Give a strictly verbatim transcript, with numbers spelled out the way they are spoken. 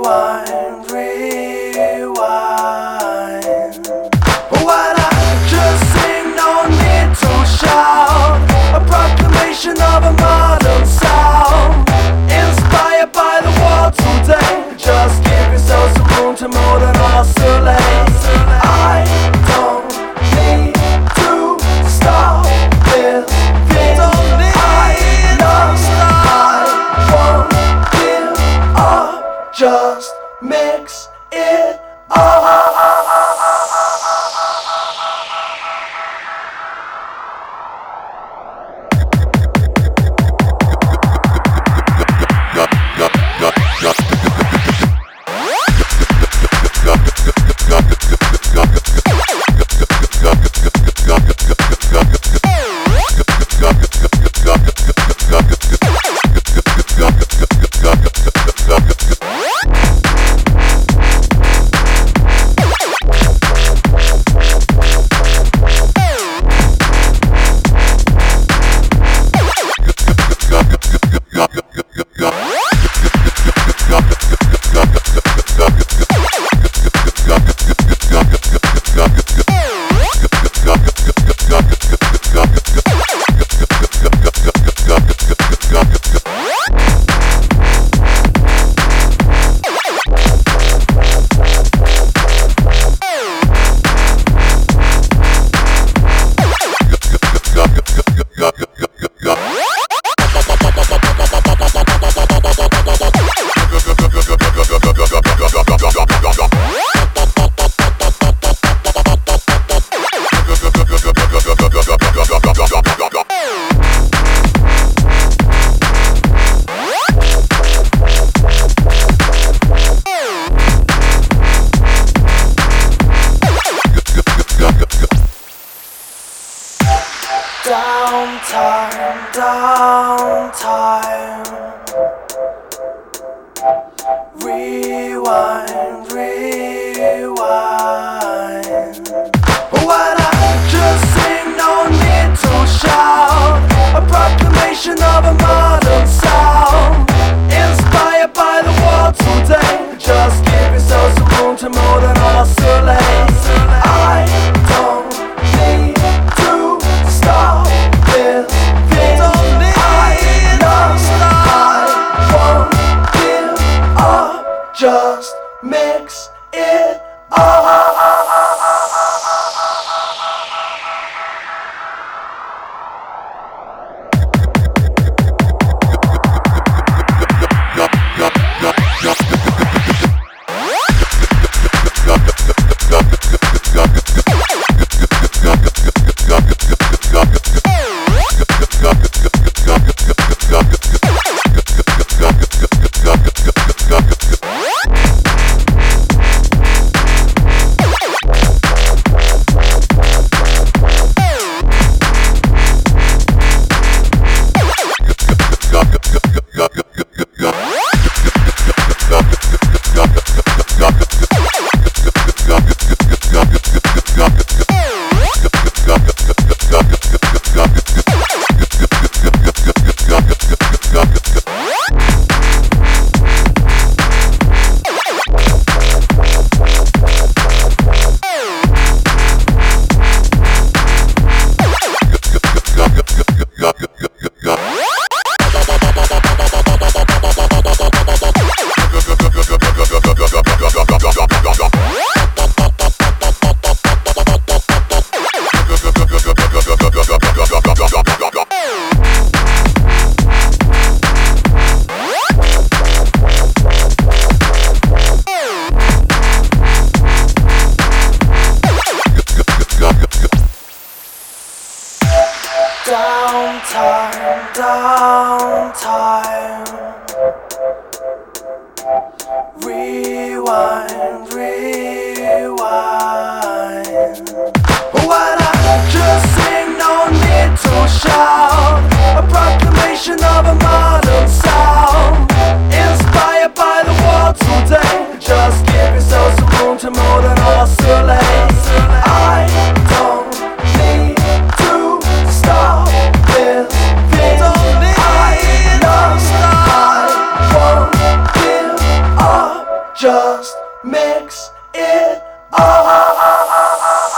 Rewind, rewind. What I just sing, no need to shout. A proclamation of a modern sound, inspired by the world today. Just give yourself some room to modern oscillate. I don't need to stop this thing. I know I won't give up. Just mix it up. Downtime, downtime. Rewind, rewind. What I just sing, no need to shout. A proclamation of a modern sound, inspired by the world today. Just give yourself some room to modern oscillate. I don't need to stop this thing. I know I won't give up. Just mix it up. Downtime, downtime. Rewind, rewind. What I just sing, no need to shout. A proclamation of a modern sound, inspired by the world today. Just give yourself some room to modern oscillate. I don't need to stop this thing. I know Just mix it up.